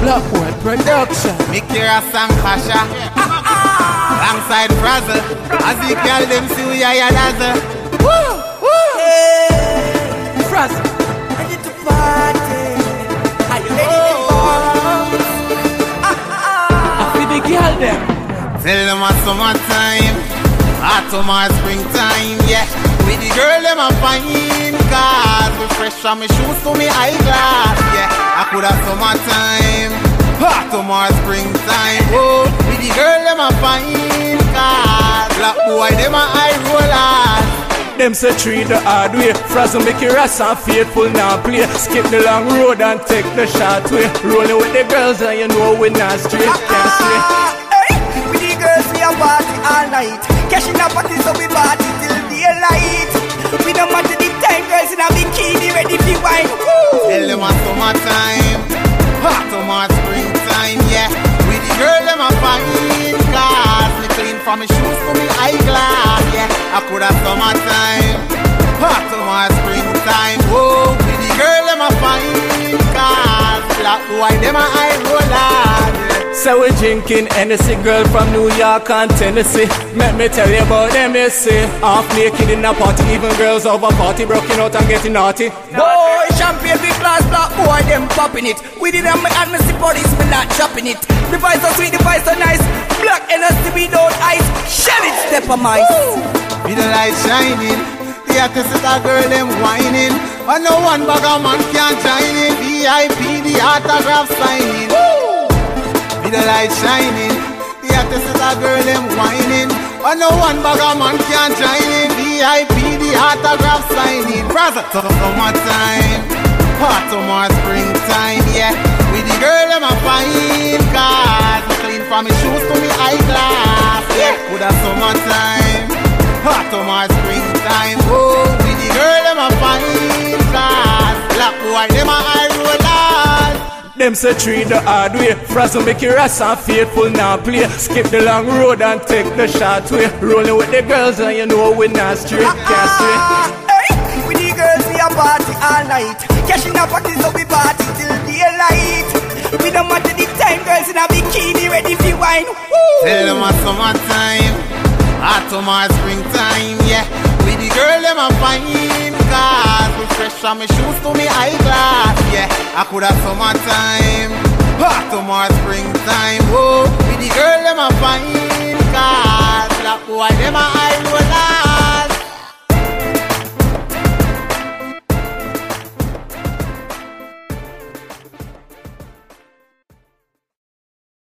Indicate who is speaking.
Speaker 1: Blackwood Production.
Speaker 2: Mikira Sang Pasha alongside Frazzle. As you call them, see we are your dazzle. Woo! Woo!
Speaker 1: Hey! Frazzle.
Speaker 3: Ready to party. Are you ready to bounce?
Speaker 1: I feel the girl them.
Speaker 2: Tell them it's summertime, autumn or springtime, yeah. With the girl them a fine cars. We fresh from my shoes to me eyeglass, yeah. I could have summertime, autumn or springtime, oh. With the girl them a fine cars. Black boy them a eye rollers.
Speaker 1: Them say treat the hard way. Frazzle make your ass and faithful now play. Skip the long road and take the short way. Rolling with the girls and you know we not straight. Can't stray.
Speaker 3: With the girls we a party all night. Cashing up parties so we party till daylight. We don't matter the time, girls in a bikini ready to wine. Woo!
Speaker 2: Tell them it's summertime, autumn or springtime, yeah. With the girl them a fine cars. Me clean from my shoes to me eyeglass, yeah. I could have summertime, autumn or springtime, whoa. With the girl them a fine cars. Black boy them a eye rollers.
Speaker 1: So we drinking Hennessy, girl from New York and Tennessee. Let me tell you about them, you see. Half naked in a party, even girls over 40 broken out and getting naughty.
Speaker 3: Boy, champagne big glass, black boy, them popping it. We did and me see police, me not chopping it. The vice so sweet, the vice so nice. Black Hennessy without ice. Shell it, step on my.
Speaker 2: With the light shining, the artist is a girl them whining. And no one bag a man can join in. VIP, the autograph signing. With the light shining, the artist is a girl them whining. And no one bag a man can join in. VIP, the autograph signing. Frazzle, summertime, autumn or springtime, yeah. With the girl them a fine cars. Me clean from my shoes to me eyeglass, yeah. With a summertime, autumn or springtime, oh. With the girl them a fine cars. Black boy them a eye rollers.
Speaker 1: Them say treat the hard way. Frazzle make your ass and faithful now play. Skip the long road and take the short way. Rolling with the girls and you know we not straight. Can't stray.
Speaker 3: Hey, with the girls we a party all night. Cashing up parties so we party till daylight. We don't matter the time, girls in a bikini ready for wine. Woo!
Speaker 2: Tell them it's summertime, autumn or springtime, yeah. With the girl them a fine cars. We fresh from my shoes to me eyeglass, yeah. I could have summertime, autumn or springtime, whoa. With the girl them a fine cars. Black boy them a eye rollers.